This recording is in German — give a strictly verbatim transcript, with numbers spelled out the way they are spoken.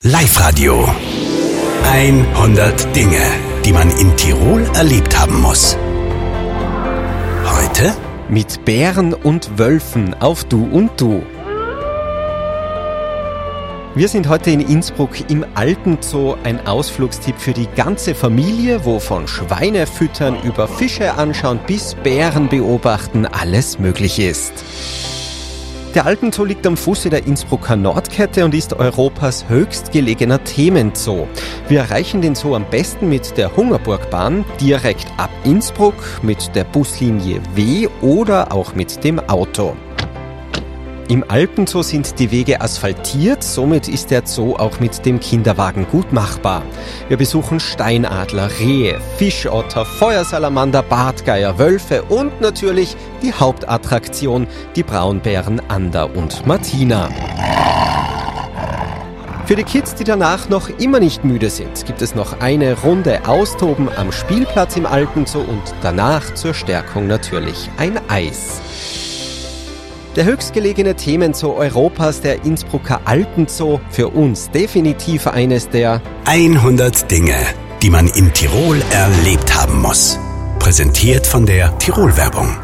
Live-Radio. hundert Dinge, die man in Tirol erlebt haben muss. Heute mit Bären und Wölfen auf Du und Du. Wir sind heute in Innsbruck im Alten Zoo, ein Ausflugstipp für die ganze Familie, wo von Schweine füttern über Fische anschauen bis Bären beobachten alles möglich ist. Der Alten Zoo liegt am Fuße der Innsbrucker Nordkette und ist Europas höchstgelegener Themenzoo. Wir erreichen den Zoo am besten mit der Hungerburgbahn direkt ab Innsbruck, mit der Buslinie W oder auch mit dem Auto. Im Alpenzoo sind die Wege asphaltiert, somit ist der Zoo auch mit dem Kinderwagen gut machbar. Wir besuchen Steinadler, Rehe, Fischotter, Feuersalamander, Bartgeier, Wölfe und natürlich die Hauptattraktion, die Braunbären Anda und Martina. Für die Kids, die danach noch immer nicht müde sind, gibt es noch eine Runde Austoben am Spielplatz im Alpenzoo und danach zur Stärkung natürlich ein Eis. Der höchstgelegene Themenzoo Europas, der Innsbrucker Alpenzoo, für uns definitiv eines der hundert Dinge, die man in Tirol erlebt haben muss. Präsentiert von der Tirol-Werbung.